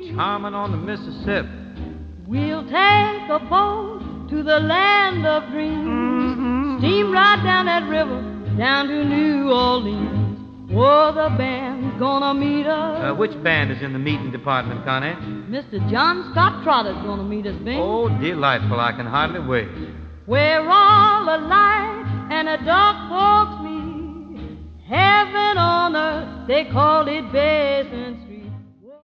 charming on the Mississippi. We'll take a boat to the land of dreams. Steam right down that river, down to New Orleans. Oh, the band's gonna meet us. Which band is in the meeting department, Connie? Mr. John Scott Trotter's gonna meet us, Ben. Oh, delightful. I can hardly wait. We're all alike and a dark folks meet. Heaven on earth, they call it Bessemer.